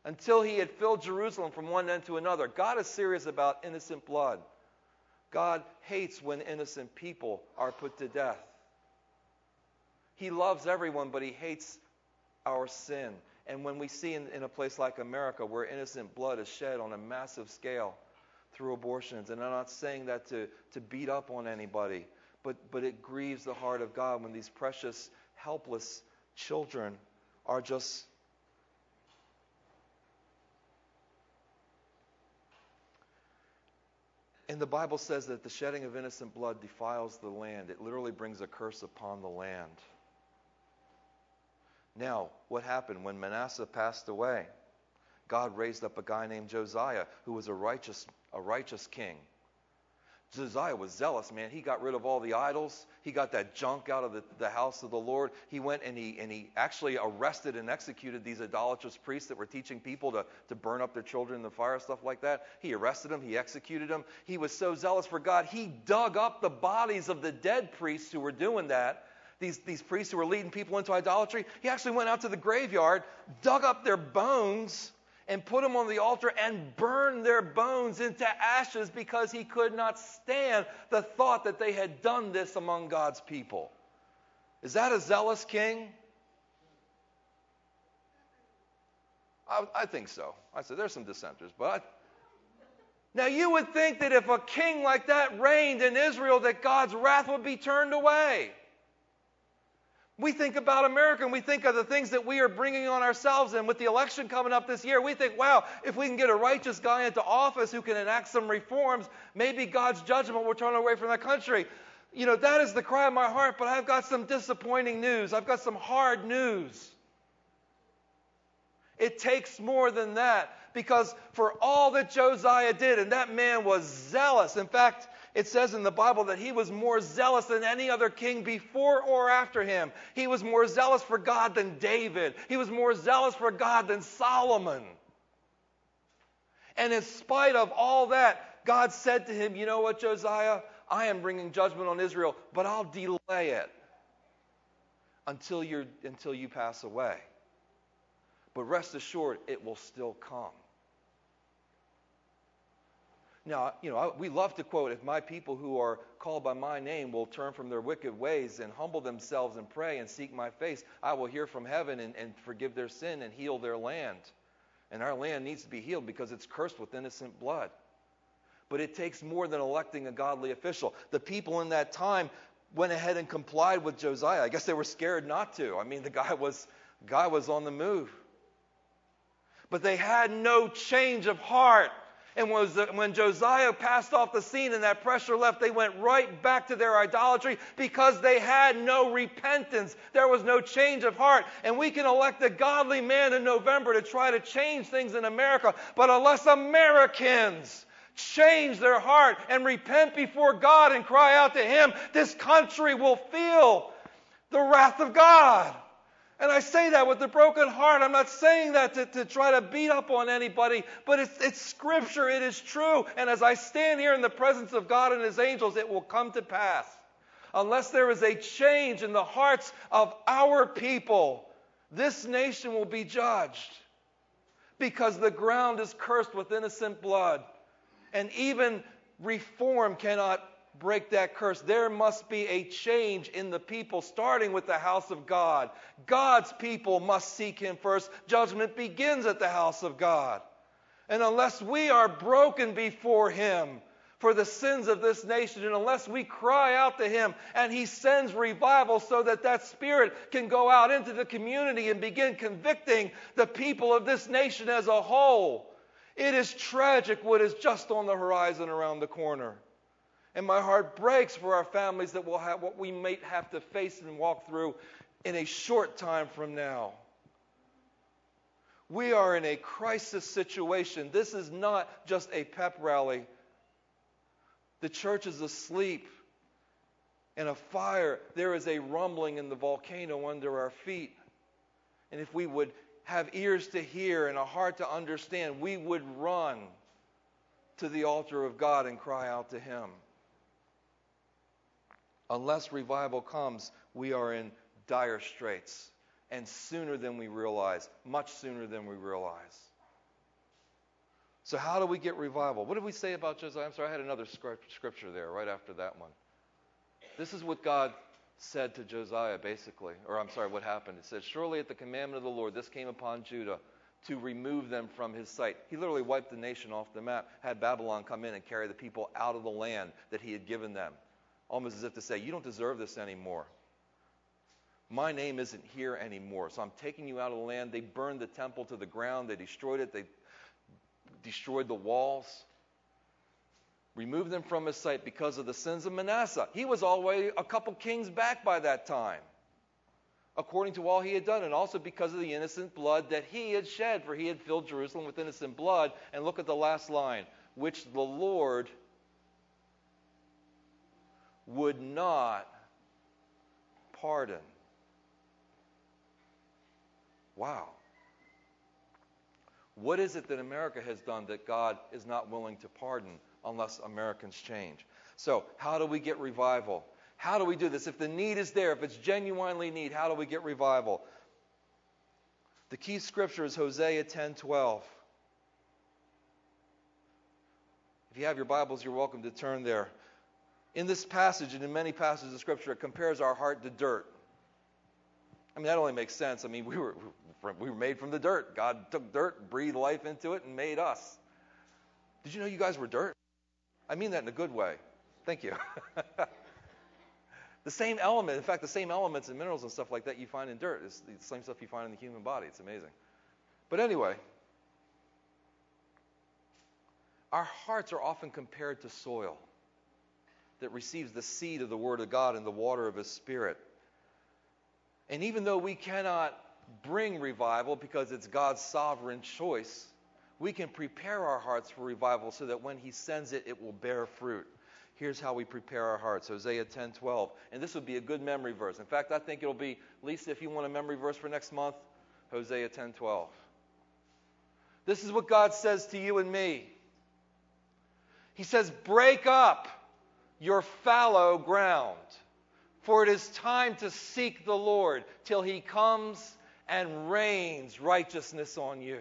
until he had filled Jerusalem from one end to another. God is serious about innocent blood. God hates when innocent people are put to death. He loves everyone, but he hates our sin. And when we see in a place like America where innocent blood is shed on a massive scale through abortions, and I'm not saying that to beat up on anybody, but it grieves the heart of God when these precious, helpless children are just... And the Bible says that the shedding of innocent blood defiles the land. It literally brings a curse upon the land. Now, what happened? When Manasseh passed away, God raised up a guy named Josiah, who was a righteous king. Josiah was zealous, man. He got rid of all the idols. He got that junk out of the house of the Lord. He went and he actually arrested and executed these idolatrous priests that were teaching people to burn up their children in the fire, stuff like that. He arrested them. He executed them. He was so zealous for God, he dug up the bodies of the dead priests who were doing that. These priests who were leading people into idolatry. He actually went out to the graveyard, dug up their bones, and put them on the altar and burned their bones into ashes because he could not stand the thought that they had done this among God's people. Is that a zealous king? I think so. I said there's some dissenters, but... Now you would think that if a king like that reigned in Israel, that God's wrath would be turned away. We think about America and we think of the things that we are bringing on ourselves. And with the election coming up this year, we think, wow, if we can get a righteous guy into office who can enact some reforms, maybe God's judgment will turn away from the country. You know, that is the cry of my heart, but I've got some disappointing news. I've got some hard news. It takes more than that, because for all that Josiah did, and that man was zealous. In fact, it says in the Bible that he was more zealous than any other king before or after him. He was more zealous for God than David. He was more zealous for God than Solomon. And in spite of all that, God said to him, you know what, Josiah? I am bringing judgment on Israel, but I'll delay it until you pass away. But rest assured, it will still come. Now, you know, we love to quote, if my people who are called by my name will turn from their wicked ways and humble themselves and pray and seek my face, I will hear from heaven and forgive their sin and heal their land. And our land needs to be healed because it's cursed with innocent blood. But it takes more than electing a godly official. The people in that time went ahead and complied with Josiah. I guess they were scared not to. I mean, the guy was on the move. But they had no change of heart. And when Josiah passed off the scene and that pressure left, they went right back to their idolatry because they had no repentance. There was no change of heart. And we can elect a godly man in November to try to change things in America. But unless Americans change their heart and repent before God and cry out to Him, this country will feel the wrath of God. And I say that with a broken heart. I'm not saying that to try to beat up on anybody, but it's Scripture. It is true. And as I stand here in the presence of God and His angels, it will come to pass. Unless there is a change in the hearts of our people, this nation will be judged. Because the ground is cursed with innocent blood. And even reform cannot break that curse. There must be a change in the people, starting with the house of God. God's people must seek Him first. Judgment begins at the house of God. And unless we are broken before Him for the sins of this nation, and unless we cry out to Him and He sends revival so that that Spirit can go out into the community and begin convicting the people of this nation as a whole, it is tragic what is just on the horizon around the corner. And my heart breaks for our families that will have what we may have to face and walk through in a short time from now. We are in a crisis situation. This is not just a pep rally. The church is asleep in a fire. There is a rumbling in the volcano under our feet. And if we would have ears to hear and a heart to understand, we would run to the altar of God and cry out to Him. Unless revival comes, we are in dire straits. And sooner than we realize. Much sooner than we realize. So how do we get revival? What did we say about Josiah? I'm sorry, I had another scripture there right after that one. This is what God said to Josiah, basically. Or I'm sorry, what happened. It said, surely at the commandment of the Lord, this came upon Judah to remove them from his sight. He literally wiped the nation off the map, had Babylon come in and carry the people out of the land that he had given them. Almost as if to say, you don't deserve this anymore. My name isn't here anymore, so I'm taking you out of the land. They burned the temple to the ground. They destroyed it. They destroyed the walls. Removed them from his sight because of the sins of Manasseh. He was already a couple kings back by that time, according to all he had done, and also because of the innocent blood that he had shed, for he had filled Jerusalem with innocent blood. And look at the last line, which the Lord would not pardon. Wow. What is it that America has done that God is not willing to pardon unless Americans change? So, how do we get revival? How do we do this? If the need is there, if it's genuinely need, how do we get revival? The key scripture is Hosea 10:12. If you have your Bibles, you're welcome to turn there. In this passage and in many passages of scripture, it compares our heart to dirt. I mean, that only makes sense. I mean, we were made from the dirt. God took dirt, breathed life into it, and made us. Did you know you guys were dirt? I mean that in a good way. Thank you. The same element, in fact, the same elements and minerals and stuff like that you find in dirt is the same stuff you find in the human body. It's amazing. But anyway, our hearts are often compared to soil that receives the seed of the Word of God and the water of His Spirit. And even though we cannot bring revival because it's God's sovereign choice, we can prepare our hearts for revival so that when He sends it, it will bear fruit. Here's how we prepare our hearts. Hosea 10:12. And this would be a good memory verse. In fact, I think it'll be, Lisa, if you want a memory verse for next month, Hosea 10:12. This is what God says to you and me. He says, break up your fallow ground, for it is time to seek the Lord till He comes and rains righteousness on you.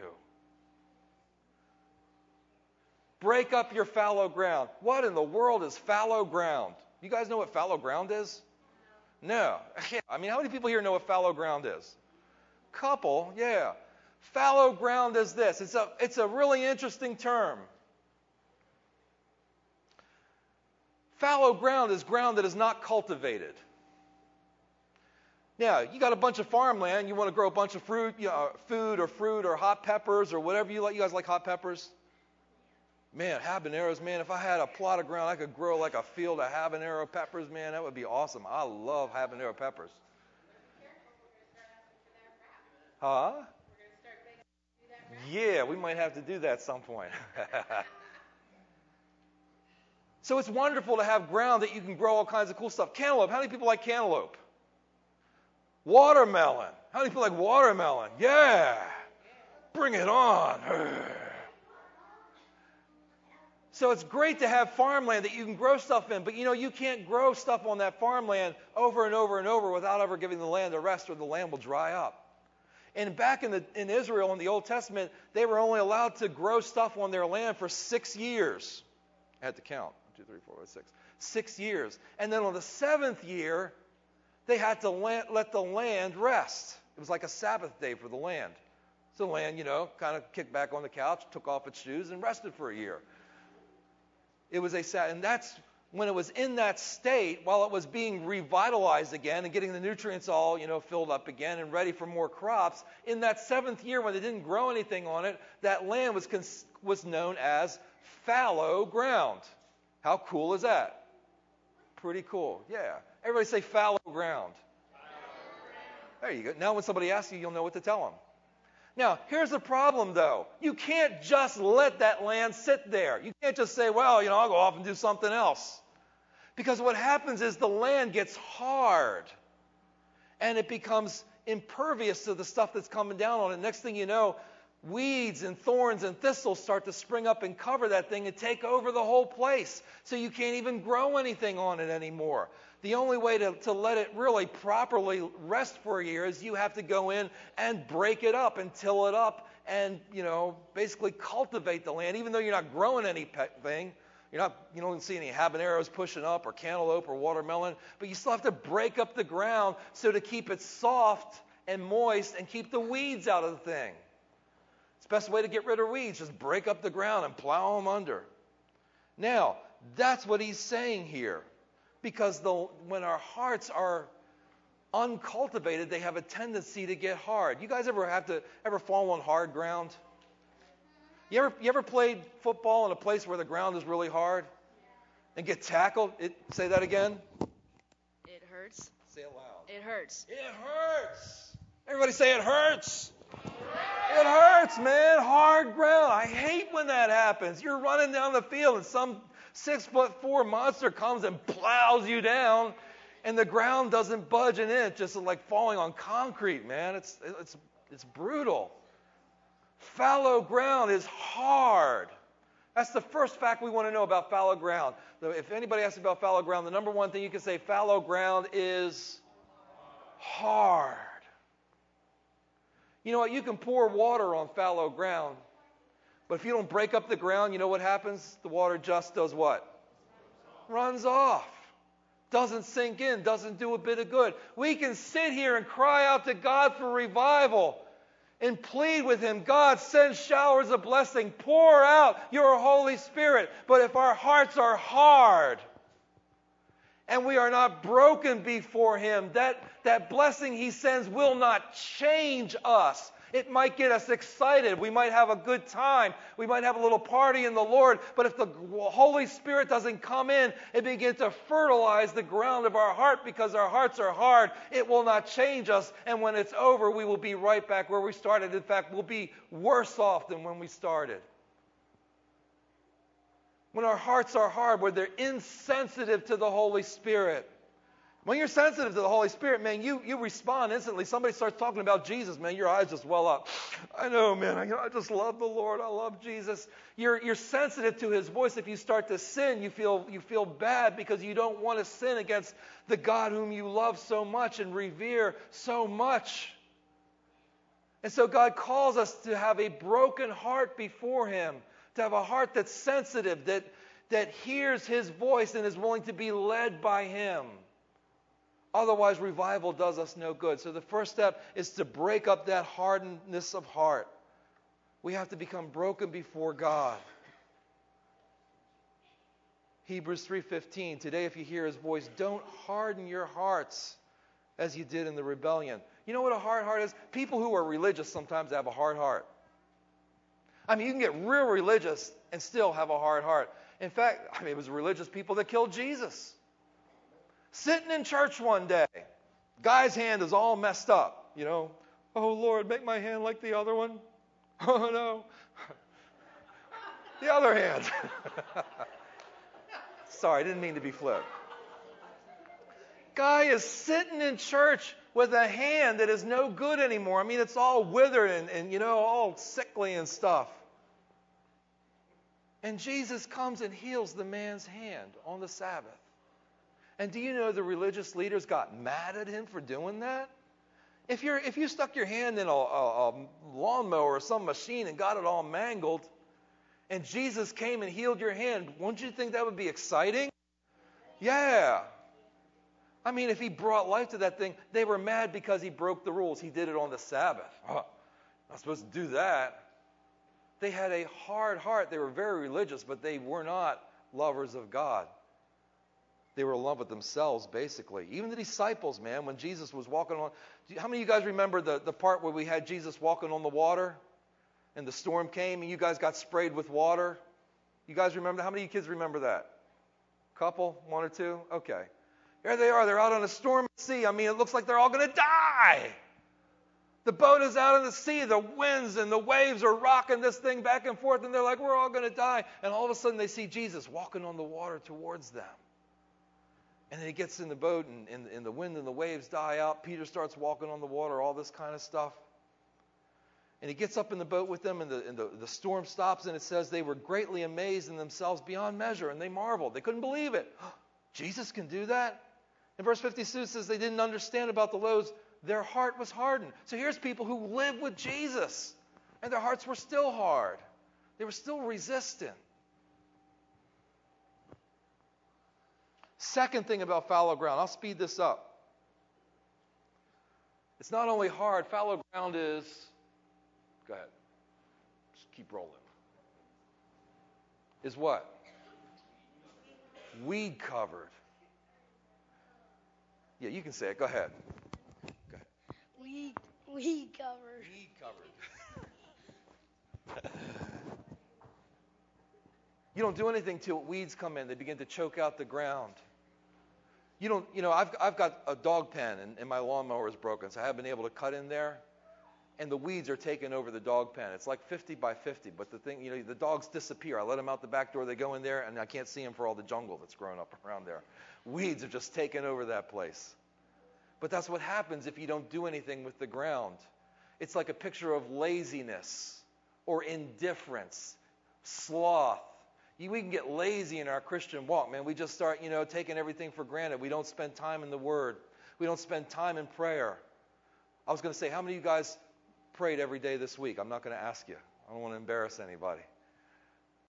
Break up your fallow ground. What in the world is fallow ground? You guys know what fallow ground is? No. I mean, how many people here know what fallow ground is? Couple, yeah. Fallow ground is this. It's a really interesting term. Fallow ground is ground that is not cultivated. Now, you got a bunch of farmland. You want to grow a bunch of fruit, food or fruit or hot peppers or whatever you like. You guys like hot peppers? Man, habaneros, man, if I had a plot of ground, I could grow like a field of habanero peppers, man, that would be awesome. I love habanero peppers. Huh? Yeah, we might have to do that at some point. So it's wonderful to have ground that you can grow all kinds of cool stuff. Cantaloupe, how many people like cantaloupe? Watermelon, how many people like watermelon? Yeah, bring it on. So it's great to have farmland that you can grow stuff in, but you can't grow stuff on that farmland over and over and over without ever giving the land a rest, or the land will dry up. And back in Israel in the Old Testament, they were only allowed to grow stuff on their land for 6 years. I had to count. 1, 2, 3, 4, 5, 6. 6 years. And then on the 7th year, they had to let the land rest. It was like a Sabbath day for the land. So the land, kind of kicked back on the couch, took off its shoes, and rested for a year. It was and that's when it was in that state, while it was being revitalized again and getting the nutrients all, filled up again and ready for more crops. In that 7th year, when they didn't grow anything on it, that land was known as fallow ground. How cool is that? Pretty cool. Yeah. Everybody say fallow ground. There you go. Now when somebody asks you, you'll know what to tell them. Now, here's the problem, though. You can't just let that land sit there. You can't just say, well, I'll go off and do something else. Because what happens is the land gets hard, and it becomes impervious to the stuff that's coming down on it. Next thing you know, weeds and thorns and thistles start to spring up and cover that thing and take over the whole place. So you can't even grow anything on it anymore. The only way to let it really properly rest for a year is you have to go in and break it up and till it up and, basically cultivate the land. Even though you're not growing anything, you don't see any habaneros pushing up or cantaloupe or watermelon, but you still have to break up the ground so to keep it soft and moist and keep the weeds out of the thing. It's the best way to get rid of weeds, just break up the ground and plow them under. Now, that's what he's saying here. Because when our hearts are uncultivated, they have a tendency to get hard. You guys ever fall on hard ground? You ever played football in a place where the ground is really hard and get tackled? Say that again. It hurts. Say it loud. It hurts. It hurts. Everybody say it hurts. It hurts, man. Hard ground. I hate when that happens. You're running down the field and some 6'4" monster comes and plows you down, and the ground doesn't budge an inch. Just like falling on concrete, man. It's brutal. Fallow ground is hard. That's the first fact we want to know about fallow ground. If anybody asks about fallow ground, the number one thing you can say, fallow ground is hard. You know what? You can pour water on fallow ground, but if you don't break up the ground, you know what happens? The water just does what? Runs off. Doesn't sink in. Doesn't do a bit of good. We can sit here and cry out to God for revival and plead with Him. God, send showers of blessing. Pour out your Holy Spirit. But if our hearts are hard and we are not broken before Him, that blessing He sends will not change us. It might get us excited. We might have a good time. We might have a little party in the Lord. But if the Holy Spirit doesn't come in and begin to fertilize the ground of our heart because our hearts are hard, it will not change us. And when it's over, we will be right back where we started. In fact, we'll be worse off than when we started. When our hearts are hard, when they're insensitive to the Holy Spirit. When you're sensitive to the Holy Spirit, man, you respond instantly. Somebody starts talking about Jesus, man, your eyes just well up. I know, man, I just love the Lord. I love Jesus. You're sensitive to His voice. If you start to sin, you feel bad because you don't want to sin against the God whom you love so much and revere so much. And so God calls us to have a broken heart before Him, to have a heart that's sensitive, that hears His voice and is willing to be led by Him. Otherwise, revival does us no good. So the first step is to break up that hardness of heart. We have to become broken before God. Hebrews 3:15, today if you hear His voice, don't harden your hearts as you did in the rebellion. You know what a hard heart is? People who are religious sometimes have a hard heart. I mean, you can get real religious and still have a hard heart. In fact, it was religious people that killed Jesus. Sitting in church one day, guy's hand is all messed up, Oh, Lord, make my hand like the other one. Oh, no. The other hand. Sorry, I didn't mean to be flip. Guy is sitting in church with a hand that is no good anymore. I mean, it's all withered and all sickly and stuff. And Jesus comes and heals the man's hand on the Sabbath. And do you know the religious leaders got mad at him for doing that? If you stuck your hand in a lawnmower or some machine and got it all mangled, and Jesus came and healed your hand, wouldn't you think that would be exciting? Yeah. I mean, if He brought life to that thing, they were mad because He broke the rules. He did it on the Sabbath. Oh, not supposed to do that. They had a hard heart. They were very religious, but they were not lovers of God. They were in love with themselves, basically. Even the disciples, man, when Jesus was walking on... How many of you guys remember the part where we had Jesus walking on the water and the storm came and you guys got sprayed with water? You guys remember? How many of you kids remember that? Couple? One or two? Okay. There they are. They're out on a stormy sea. I mean, it looks like they're all going to die. The boat is out in the sea. The winds and the waves are rocking this thing back and forth, and they're like, we're all going to die. And all of a sudden they see Jesus walking on the water towards them. And then He gets in the boat, and the wind and the waves die out. Peter starts walking on the water, all this kind of stuff. And he gets up in the boat with them, and the storm stops, and it says they were greatly amazed in themselves beyond measure, and they marveled. They couldn't believe it. Jesus can do that? In verse 52 says they didn't understand about the loaves. Their heart was hardened. So here's people who live with Jesus, and their hearts were still hard. They were still resistant. Second thing about fallow ground, I'll speed this up. It's not only hard, fallow ground is, go ahead, just keep rolling. Is what? Weed covered. Yeah, you can say it. Go ahead. Go ahead. Weed covered. Weed covered. You don't do anything till weeds come in. They begin to choke out the ground. I've got a dog pen and my lawnmower is broken, so I haven't been able to cut in there. And the weeds are taking over the dog pen. It's like 50 by 50, but the thing, the dogs disappear. I let them out the back door, they go in there, and I can't see them for all the jungle that's growing up around there. Weeds are just taking over that place. But that's what happens if you don't do anything with the ground. It's like a picture of laziness or indifference, sloth. We can get lazy in our Christian walk, man. We just start, taking everything for granted. We don't spend time in the Word. We don't spend time in prayer. I was going to say, how many of you guys prayed every day this week? I'm not going to ask you. I don't want to embarrass anybody.